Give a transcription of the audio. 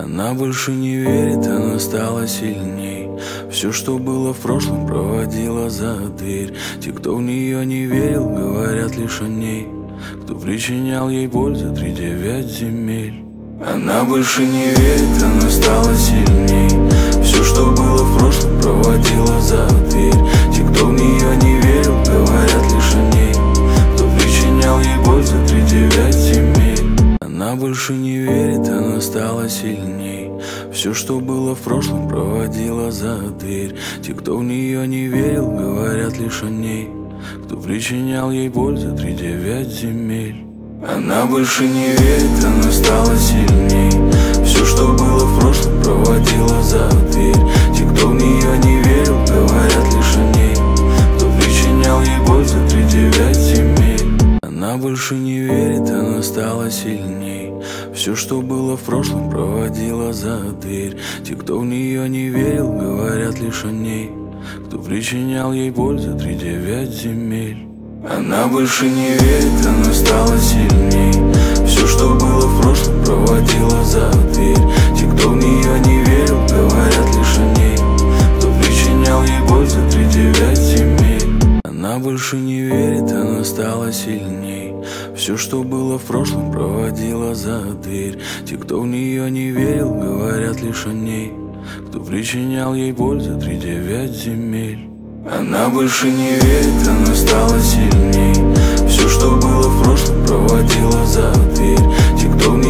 Она больше не верит, она стала сильней. Все, что было в прошлом, проводила за дверь. Те, кто в нее не верил, говорят лишь о ней. Кто причинял ей боль за 3-9 земель. Она больше не верит, она стала сильней. Все, что было в прошлом, проводила за дверь. Те, кто в нее не верил, говорят лишь о ней. Кто причинял ей боль за 3-9 земель. Она больше не верит, она стала сильней. Все, что было в прошлом, проводила за дверь. Те, кто в нее не верил, говорят лишь о ней. Кто причинял ей боль за 3-9 земель. Она больше не верит, она стала сильней. Все, что было в прошлом, проводила за дверь. Те, кто в нее не верил, говорят лишь о ней. Кто причинял ей боль за 3-9 земель. Она больше не верит, она стала сильней. Все, что было в прошлом, проводила за дверь. Те, кто в нее не верил, говорят лишь о ней. Кто причинял ей боль за 3-9 земель. Она больше не верит, она стала сильней. Все, что было в прошлом, проводила за дверь. Те, кто в нее не верил, говорят лишь о ней. Кто причинял ей боль за 3-9 земель. Она больше не верит, она стала сильней. Все, что было в прошлом, проводила за дверь. Те, кто в нее не верил, говорят лишь о ней. Кто причинял ей боль за 3-9 земель. Она больше не верит, она стала сильней. Все, что было в прошлом, проводила за дверь. Те, кто в